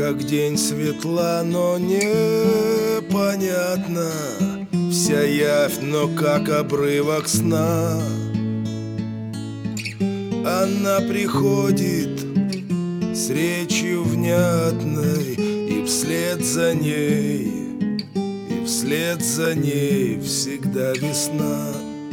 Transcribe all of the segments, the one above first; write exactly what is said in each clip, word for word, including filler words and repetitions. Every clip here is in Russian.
как день светла, но непонятно. Вся явь, но как обрывок сна. Она приходит с речью внятной, и вслед за ней, и вслед за ней всегда весна.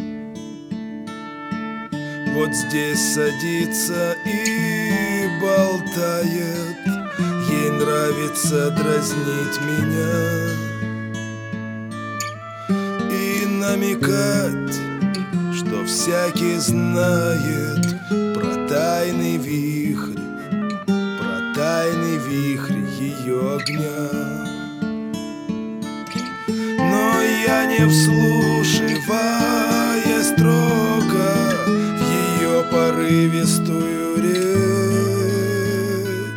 Вот здесь садится и болтает, ей нравится дразнить меня и намекать, что всякий знает про тайный вихрь, про тайный вихрь ее огня. Но я, не вслушивая строго в ее порывистую речь,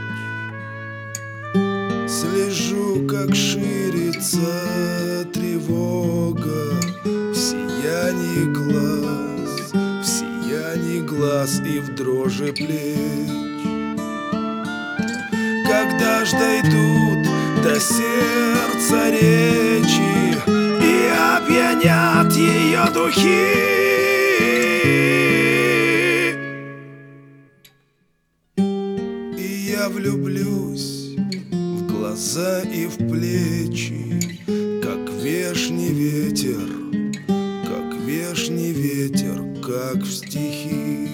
слежу, как ширится тревога в сиянии глаз, в сиянии глаз и в дрожи плеч. Когда ж дойдут до сердца речи и опьянят ее духи, и я влюблюсь в глаза и в плечи, как вешний ветер, как вешний ветер, как в стихи.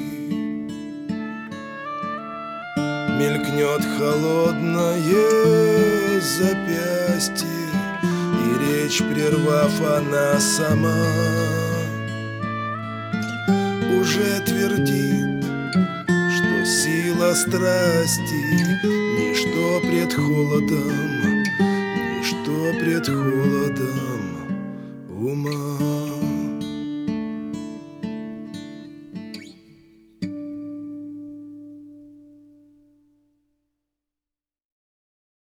Мелькнет холодное запястье, и речь прервав, она сама уже твердит, что сила страсти ничто пред холодом, ничто пред холодом ума.